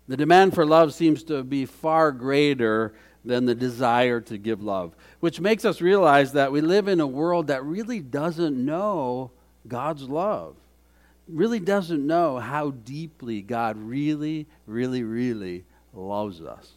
The demand for love seems to be far greater than the desire to give love, which makes us realize that we live in a world that really doesn't know God's love, really doesn't know how deeply God really, really, really loves us.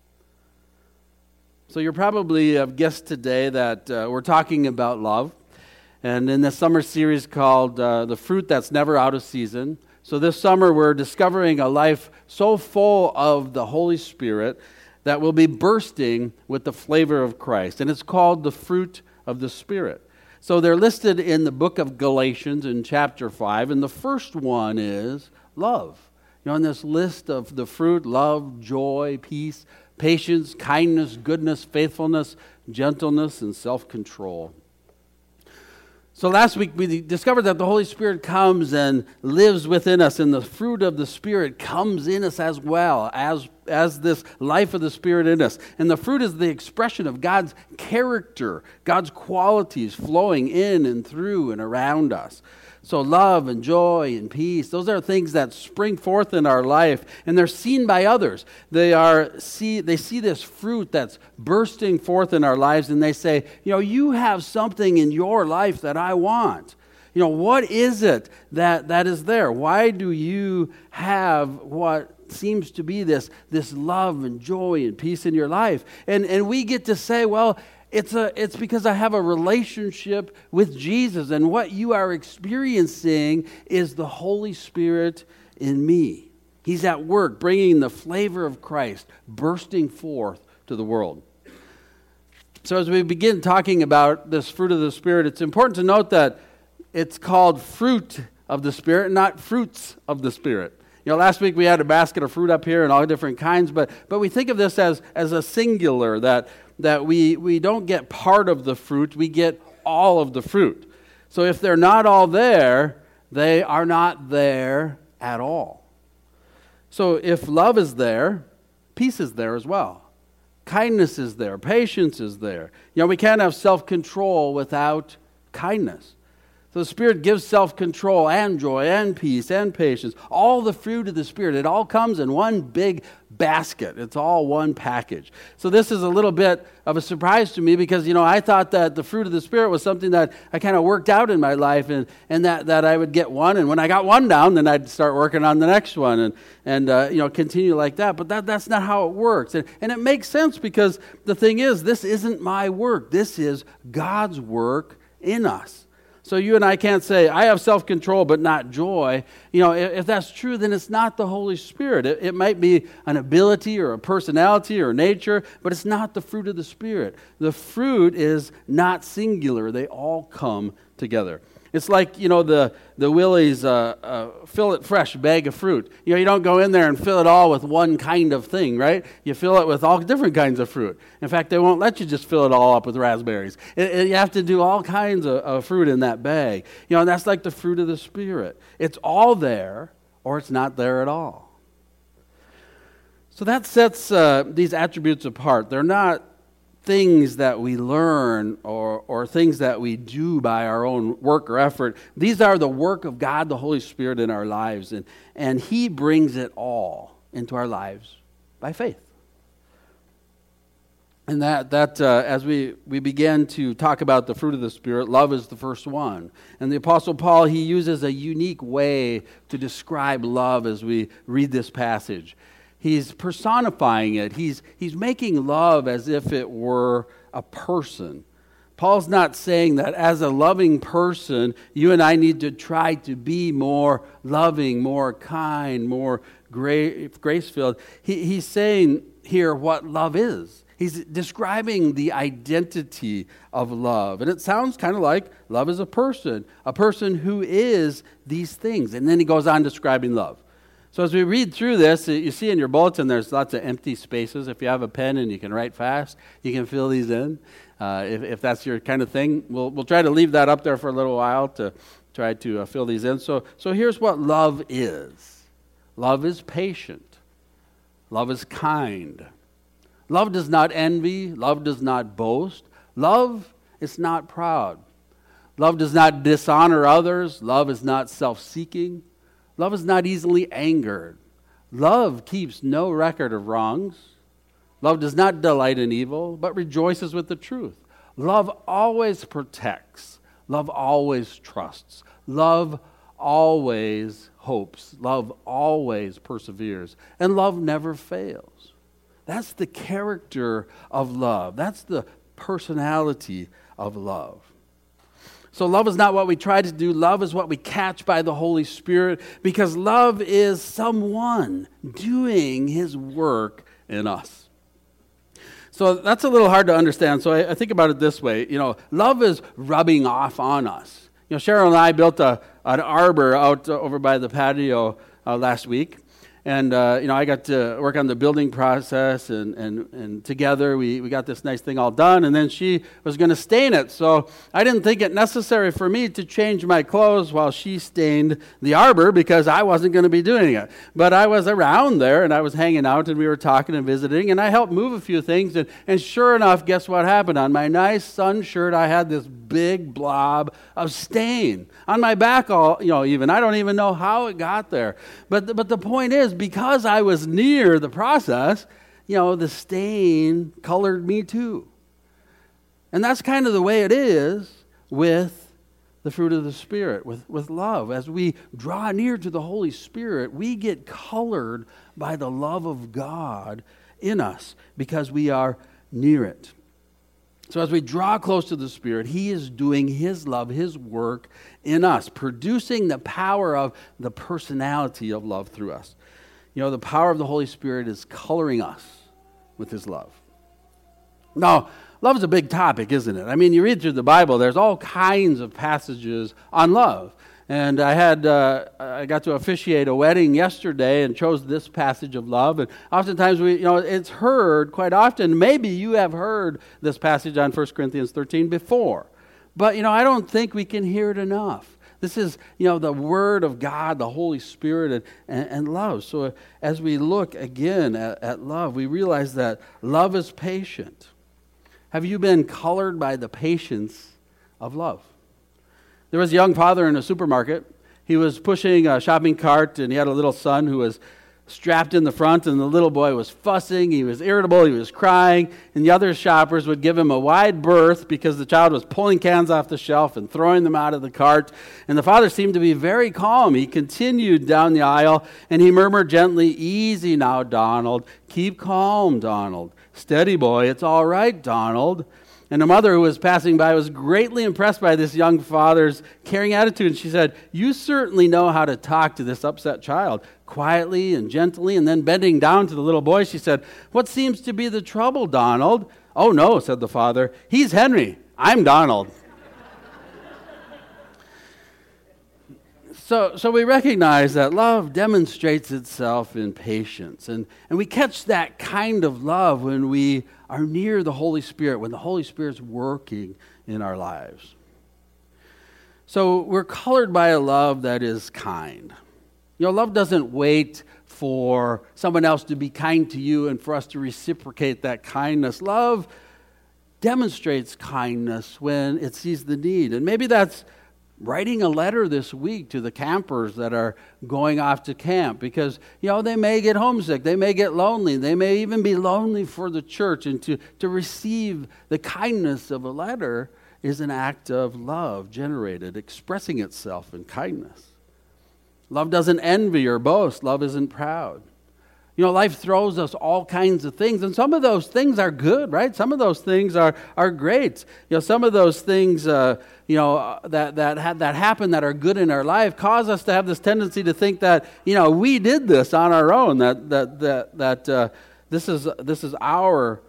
So you probably have guessed today that we're talking about love, and in this summer series called The Fruit That's Never Out of Season. So this summer we're discovering a life so full of the Holy Spirit that will be bursting with the flavor of Christ. And it's called the fruit of the Spirit. So they're listed in the book of Galatians in chapter 5. And the first one is love. You know, in this list of the fruit, love, joy, peace, patience, kindness, goodness, faithfulness, gentleness, and self-control. So last week we discovered that the Holy Spirit comes and lives within us, and the fruit of the Spirit comes in us as well as this life of the Spirit in us. And the fruit is the expression of God's character, God's qualities flowing in and through and around us. So love and joy and peace, those are things that spring forth in our life, and they're seen by others. They see this fruit that's bursting forth in our lives, and they say, you know, you have something in your life that I want. You know, what is it that is there? Why do you have what seems to be this love and joy and peace in your life? And we get to say, well, it's because I have a relationship with Jesus, and what you are experiencing is the Holy Spirit in me. He's at work bringing the flavor of Christ bursting forth to the world. So as we begin talking about this fruit of the Spirit, it's important to note that it's called fruit of the Spirit, not fruits of the Spirit. You know, last week we had a basket of fruit up here and all different kinds, but we think of this as a singular, that we don't get part of the fruit, we get all of the fruit. So if they're not all there, they are not there at all. So if love is there, peace is there as well. Kindness is there, patience is there. You know, we can't have self-control without kindness. So the Spirit gives self-control and joy and peace and patience. All the fruit of the Spirit, it all comes in one big basket. It's all one package. So this is a little bit of a surprise to me because, you know, I thought that the fruit of the Spirit was something that I kind of worked out in my life and that I would get one. And when I got one down, then I'd start working on the next one and continue like that. But that's not how it works. And it makes sense because the thing is, this isn't my work. This is God's work in us. So you and I can't say, I have self-control but not joy. You know, if that's true, then it's not the Holy Spirit. It might be an ability or a personality or nature, but it's not the fruit of the Spirit. The fruit is not singular. They all come together. It's like, you know, the Willie's fill it fresh bag of fruit. You know, you don't go in there and fill it all with one kind of thing, right? You fill it with all different kinds of fruit. In fact, they won't let you just fill it all up with raspberries. You have to do all kinds of fruit in that bag. You know, and that's like the fruit of the Spirit. It's all there or it's not there at all. So that sets these attributes apart. They're not things that we learn or things that we do by our own work or effort. These are the work of God, the Holy Spirit in our lives. And He brings it all into our lives by faith. And that as we begin to talk about the fruit of the Spirit, love is the first one. And the Apostle Paul, he uses a unique way to describe love as we read this passage. He's personifying it. He's making love as if it were a person. Paul's not saying that as a loving person, you and I need to try to be more loving, more kind, more grace-filled. He's saying here what love is. He's describing the identity of love. And it sounds kind of like love is a person who is these things. And then he goes on describing love. So as we read through this, you see in your bulletin there's lots of empty spaces. If you have a pen and you can write fast, you can fill these in. If that's your kind of thing, we'll try to leave that up there for a little while to try to fill these in. So here's what love is. Love is patient. Love is kind. Love does not envy. Love does not boast. Love is not proud. Love does not dishonor others. Love is not self-seeking. Love is not easily angered. Love keeps no record of wrongs. Love does not delight in evil, but rejoices with the truth. Love always protects. Love always trusts. Love always hopes. Love always perseveres. And love never fails. That's the character of love. That's the personality of love. So love is not what we try to do. Love is what we catch by the Holy Spirit, because love is someone doing His work in us. So that's a little hard to understand. So I think about it this way. Love is rubbing off on us. Cheryl and I built an arbor out over by the patio last week. And, I got to work on the building process, and together we got this nice thing all done, and then she was going to stain it. So I didn't think it necessary for me to change my clothes while she stained the arbor, because I wasn't going to be doing it. But I was around there, and I was hanging out, and we were talking and visiting, and I helped move a few things, and sure enough, guess what happened? On my nice sun shirt, I had this big blob of stain. On my back, even. I don't even know how it got there. But the point is, because I was near the process, the stain colored me too. And that's kind of the way it is with the fruit of the Spirit, with love. As we draw near to the Holy Spirit, we get colored by the love of God in us because we are near it. So as we draw close to the Spirit, He is doing His love, His work in us, producing the power of the personality of love through us. The power of the Holy Spirit is coloring us with His love. Now, love is a big topic, isn't it? I mean, you read through the Bible, there's all kinds of passages on love. And I got to officiate a wedding yesterday and chose this passage of love. And oftentimes it's heard quite often. Maybe you have heard this passage on 1 Corinthians 13 before. But, I don't think we can hear it enough. This is, the Word of God, the Holy Spirit, and love. So as we look again at love, we realize that love is patient. Have you been colored by the patience of love? There was a young father in a supermarket. He was pushing a shopping cart, and he had a little son who was strapped in the front, and the little boy was fussing, he was irritable, he was crying, and the other shoppers would give him a wide berth because the child was pulling cans off the shelf and throwing them out of the cart. And the father seemed to be very calm. He continued down the aisle, and he murmured gently, "Easy now, Donald. Keep calm, Donald. Steady, boy. It's all right, Donald." And a mother who was passing by was greatly impressed by this young father's caring attitude. And she said, "You certainly know how to talk to this upset child, quietly and gently." And then bending down to the little boy, she said, "What seems to be the trouble, Donald?" "Oh, no," said the father. "He's Henry. I'm Donald." So we recognize that love demonstrates itself in patience. And we catch that kind of love when we are near the Holy Spirit, when the Holy Spirit's working in our lives. So we're colored by a love that is kind. Love doesn't wait for someone else to be kind to you and for us to reciprocate that kindness. Love demonstrates kindness when it sees the need. And maybe that's writing a letter this week to the campers that are going off to camp, because they may get homesick, they may get lonely, they may even be lonely for the church, and to receive the kindness of a letter is an act of love generated, expressing itself in kindness. Love doesn't envy or boast. Love isn't proud. Life throws us all kinds of things, and some of those things are good, right? Some of those things are great. Some of those things, that happen that are good in our life cause us to have this tendency to think that, we did this on our own, that this is our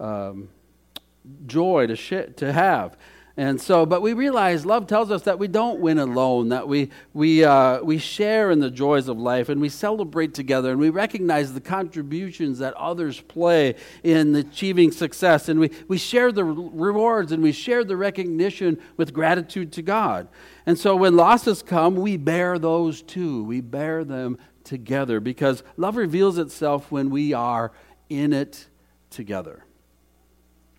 joy to have. And so, but we realize love tells us that we don't win alone, that we share in the joys of life, and we celebrate together, and we recognize the contributions that others play in achieving success, and we share the rewards, and we share the recognition with gratitude to God. And so when losses come, we bear those too. We bear them together, because love reveals itself when we are in it together.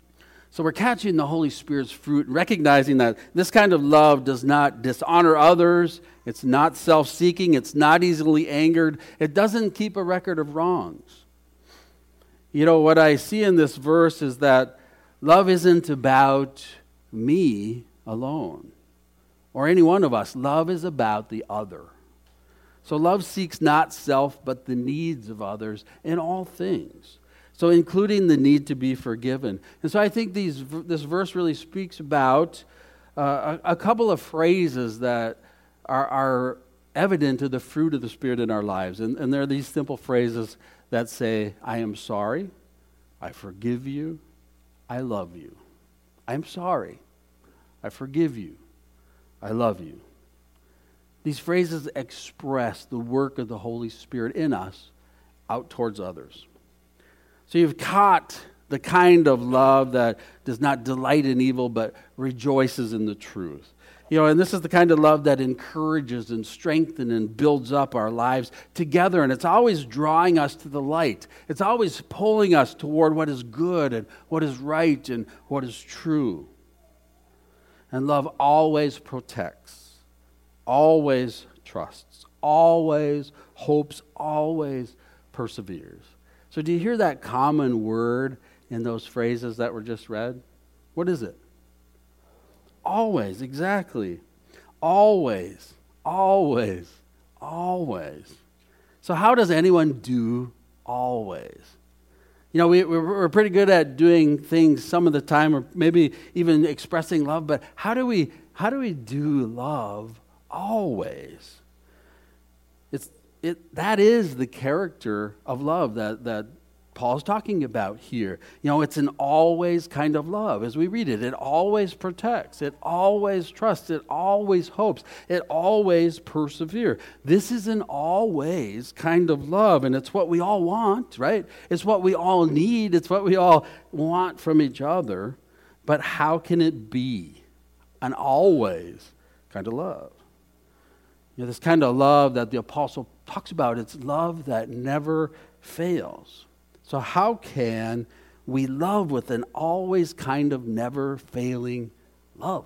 So we're catching the Holy Spirit's fruit and recognizing that this kind of love does not dishonor others. It's not self-seeking. It's not easily angered. It doesn't keep a record of wrongs. You know, what I see in this verse is that love isn't about me alone or any one of us. Love is about the other. So love seeks not self, but the needs of others in all things. So including the need to be forgiven. And so I think this verse really speaks about a couple of phrases that are evident to the fruit of the Spirit in our lives. And there are these simple phrases that say, I am sorry, I forgive you, I love you. I'm sorry, I forgive you, I love you. These phrases express the work of the Holy Spirit in us out towards others. So you've caught the kind of love that does not delight in evil but rejoices in the truth. You know, and this is the kind of love that encourages and strengthens and builds up our lives together. And it's always drawing us to the light. It's always pulling us toward what is good and what is right and what is true. And love always protects, always trusts, always hopes, always perseveres. So do you hear that common word in those phrases that were just read? What is it? Always, exactly. Always, always, always. So how does anyone do always? You know, we're pretty good at doing things some of the time, or maybe even expressing love, but how do we do love always? That is the character of love that Paul's talking about here. You know, it's an always kind of love. As we read it, it always protects, it always trusts, it always hopes, it always perseveres. This is an always kind of love, and it's what we all want, right? It's what we all need. It's what we all want from each other. But how can it be an always kind of love? You know, this kind of love that the apostle talks about, it's love that never fails. So how can we love with an always kind of never failing love?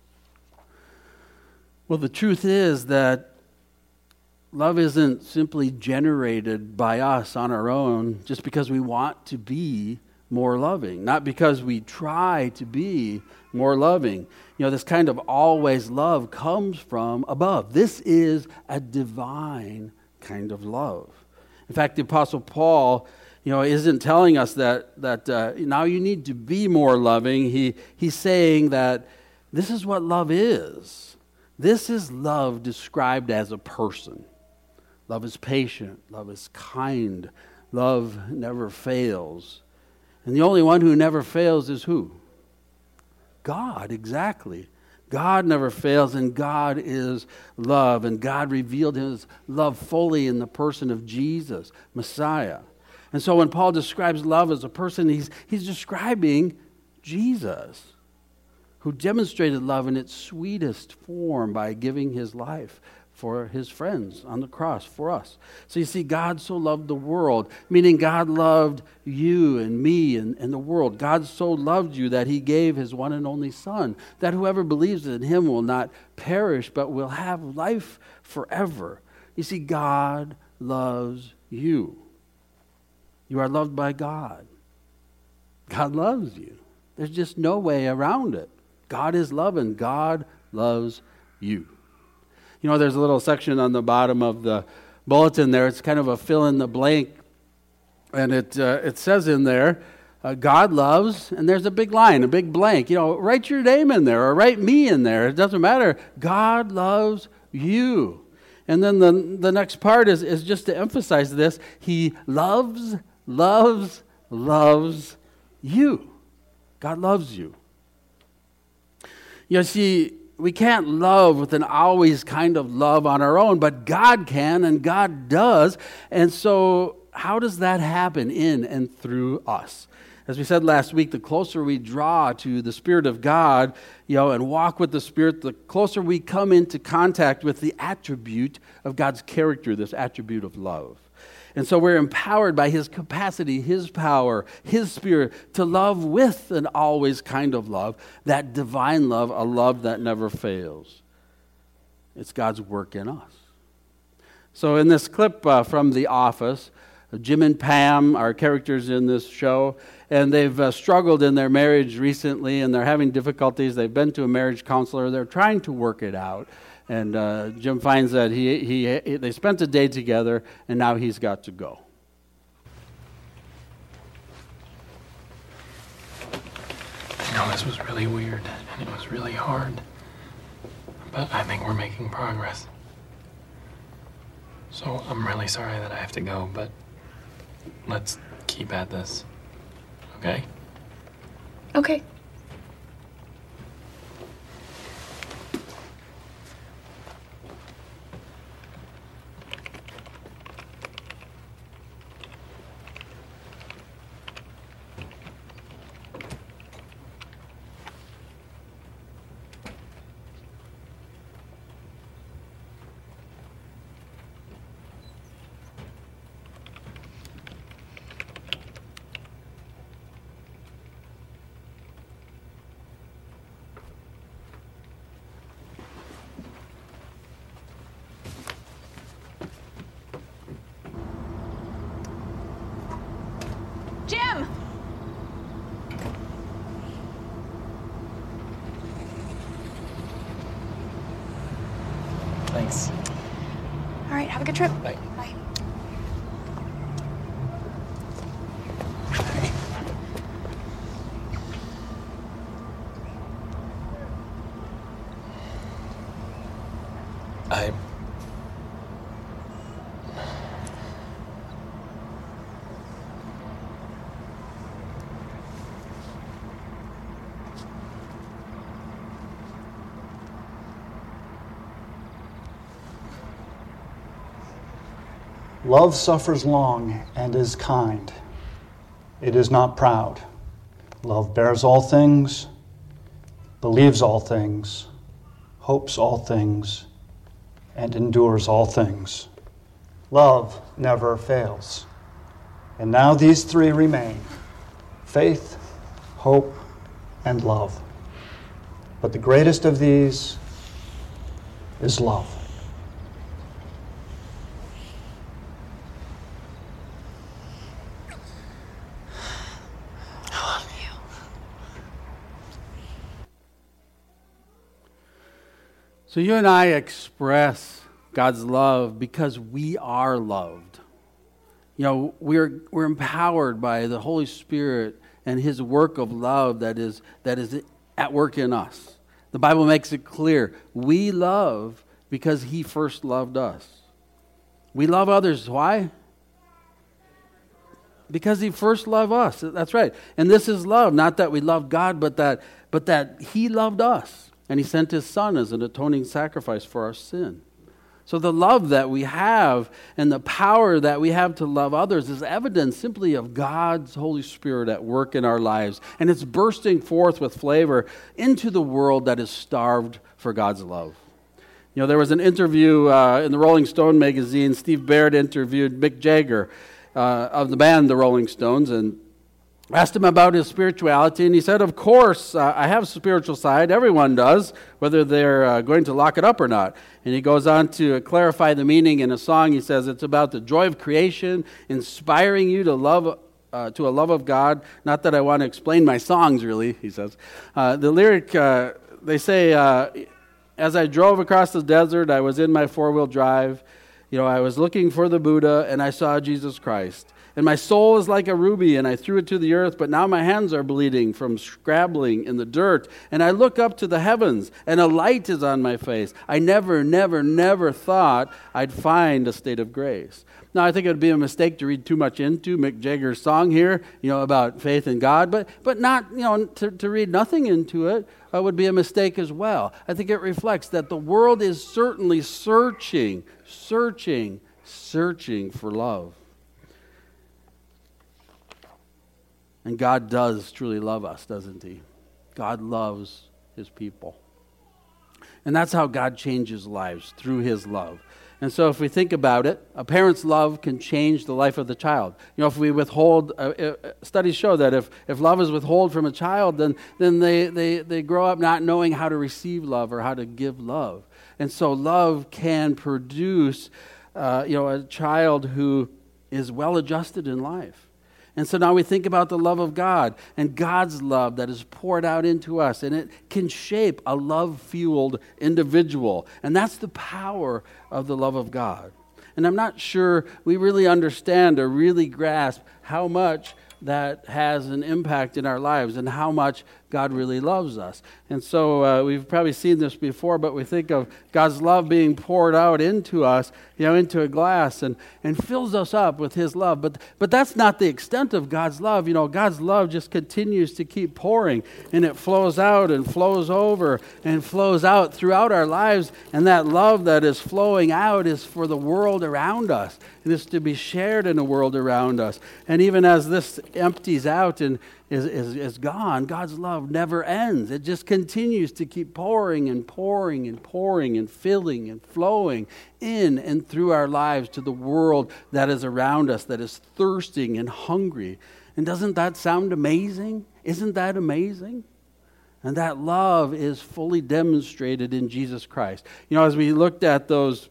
Well, the truth is that love isn't simply generated by us on our own just because we want to be more loving, not because we try to be more loving. You know, this kind of always love comes from above. This is a divine kind of love. In fact, the Apostle Paul, you know, isn't telling us that now you need to be more loving. He's saying that this is what love is. This is love described as a person. Love is patient. Love is kind. Love never fails. And the only one who never fails is who? God, exactly. God never fails, and God is love. And God revealed his love fully in the person of Jesus, Messiah. And so when Paul describes love as a person, he's describing Jesus, who demonstrated love in its sweetest form by giving his life for his friends on the cross for us. So you see, God so loved the world, meaning God loved you and me and the world. God so loved you that he gave his one and only Son, that whoever believes in him will not perish, but will have life forever. You see, God loves you. You are loved by God. God loves you. There's just no way around it. God is love, and God loves you. You know, there's a little section on the bottom of the bulletin there. It's kind of a fill in the blank. And it says in there, God loves, and there's a big line, a big blank. You know, write your name in there or write me in there. It doesn't matter. God loves you. And then the next part is just to emphasize this. He loves you. God loves you. You see, we can't love with an always kind of love on our own, but God can, and God does. And so how does that happen in and through us? As we said last week, the closer we draw to the Spirit of God, you know, and walk with the Spirit, the closer we come into contact with the attribute of God's character, this attribute of love. And so we're empowered by his capacity, his power, his spirit to love with an always kind of love, that divine love, a love that never fails. It's God's work in us. So in this clip from The Office, Jim and Pam are characters in this show, and they've struggled in their marriage recently, and they're having difficulties. They've been to a marriage counselor. They're trying to work it out. And Jim finds that they spent a day together, and now he's got to go. You know, this was really weird, and it was really hard. But I think we're making progress. So I'm really sorry that I have to go, but let's keep at this. Okay? Okay. Jim! Thanks. All right, have a good trip. Bye. Bye. Love suffers long and is kind. It is not proud. Love bears all things, believes all things, hopes all things, and endures all things. Love never fails. And now these three remain: faith, hope, and love. But the greatest of these is love. So you and I express God's love because we are loved. You know, we're empowered by the Holy Spirit and his work of love that is at work in us. The Bible makes it clear. We love because he first loved us. We love others. Why? Because he first loved us. That's right. And this is love. Not that we love God, but that he loved us. And he sent his son as an atoning sacrifice for our sin. So the love that we have and the power that we have to love others is evidence simply of God's Holy Spirit at work in our lives. And it's bursting forth with flavor into the world that is starved for God's love. You know, there was an interview in the Rolling Stone magazine. Steve Baird interviewed Mick Jagger of the band The Rolling Stones, and asked him about his spirituality, and he said, of course, I have a spiritual side. Everyone does, whether they're going to lock it up or not. And he goes on to clarify the meaning in a song. He says, it's about the joy of creation, inspiring you to love, to a love of God. Not that I want to explain my songs, really, he says. The lyric, they say, as I drove across the desert, I was in my four-wheel drive. You know, I was looking for the Buddha, and I saw Jesus Christ. And my soul is like a ruby, and I threw it to the earth, but now my hands are bleeding from scrabbling in the dirt. And I look up to the heavens, and a light is on my face. I never thought I'd find a state of grace. Now, I think it would be a mistake to read too much into Mick Jagger's song here, you know, about faith in God, but not, you know, to read nothing into it would be a mistake as well. I think it reflects that the world is certainly searching for love. And God does truly love us, doesn't he? God loves his people. And that's how God changes lives, through his love. And so if we think about it, a parent's love can change the life of the child. If we withhold, studies show that if love is withheld from a child, then they grow up not knowing how to receive love or how to give love. And so love can produce, a child who is well-adjusted in life. And so now we think about the love of God and God's love that is poured out into us, and it can shape a love-fueled individual. And that's the power of the love of God. And I'm not sure we really understand or really grasp how much that has an impact in our lives and how much God really loves us. And so we've probably seen this before, but we think of God's love being poured out into us, into a glass and fills us up with His love. But that's not the extent of God's love. God's love just continues to keep pouring, and it flows out and flows over and flows out throughout our lives. And that love that is flowing out is for the world around us. It is to be shared in the world around us. And even as this empties out and is gone, God's love never ends. It just continues to keep pouring and pouring and pouring and filling and flowing in and through our lives to the world that is around us, that is thirsting and hungry. And doesn't that sound amazing? Isn't that amazing? And that love is fully demonstrated in Jesus Christ. As we looked at those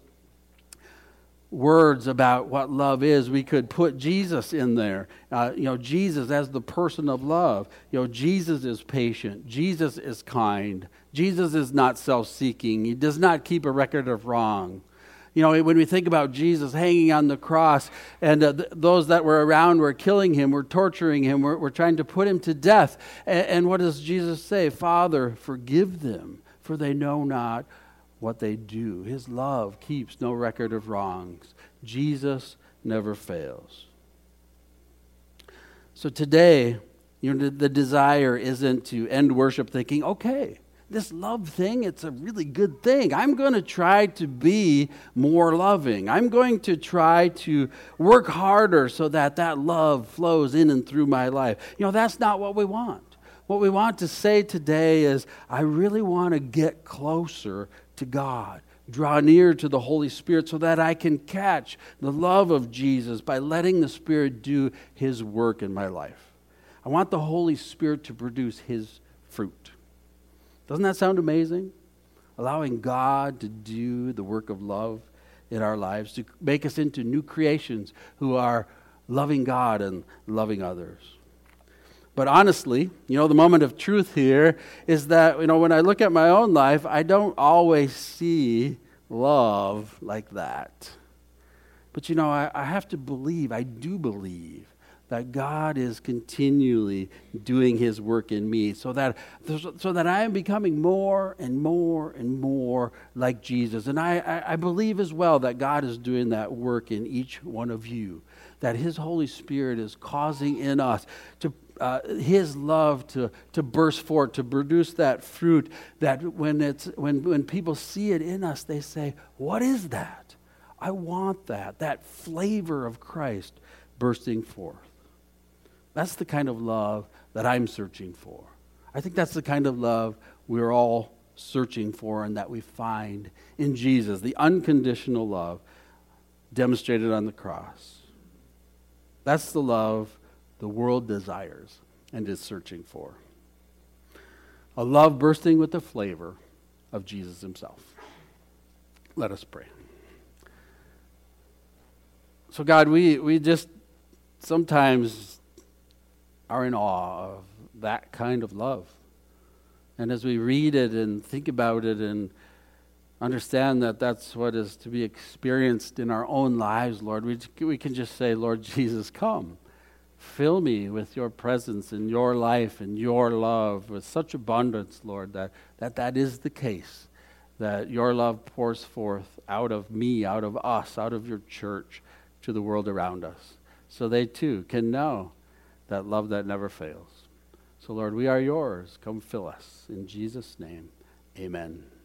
words about what love is, we could put Jesus in there. Jesus as the person of love. Jesus is patient. Jesus is kind. Jesus is not self-seeking. He does not keep a record of wrong. When we think about Jesus hanging on the cross, and those that were around were killing him, were torturing him, were trying to put him to death. And what does Jesus say? Father, forgive them, for they know not what they do. His love keeps no record of wrongs. Jesus never fails. So today, the desire isn't to end worship thinking, okay, this love thing, it's a really good thing. I'm going to try to be more loving. I'm going to try to work harder so that love flows in and through my life. That's not what we want. What we want to say today is, I really want to get closer to God, draw near to the Holy Spirit so that I can catch the love of Jesus by letting the Spirit do His work in my life. I want the Holy Spirit to produce His fruit. Doesn't that sound amazing? Allowing God to do the work of love in our lives, to make us into new creations who are loving God and loving others. But honestly, the moment of truth here is that, when I look at my own life, I don't always see love like that. But, I have to believe, I do believe, that God is continually doing His work in me so that I am becoming more and more and more like Jesus. And I believe as well that God is doing that work in each one of you, that His Holy Spirit is causing in us to His love to burst forth, to produce that fruit that when people see it in us, they say, what is that? I want that flavor of Christ bursting forth. That's the kind of love that I'm searching for. I think that's the kind of love we're all searching for and that we find in Jesus, the unconditional love demonstrated on the cross. That's the love the world desires and is searching for. A love bursting with the flavor of Jesus Himself. Let us pray. So God, we just sometimes are in awe of that kind of love. And as we read it and think about it and understand that that's what is to be experienced in our own lives, Lord, we can just say, Lord Jesus, come. Fill me with your presence and your life and your love with such abundance, Lord, that is the case, that your love pours forth out of me, out of us, out of your church to the world around us, so they too can know that love that never fails. So, Lord, we are yours. Come fill us. In Jesus' name, amen.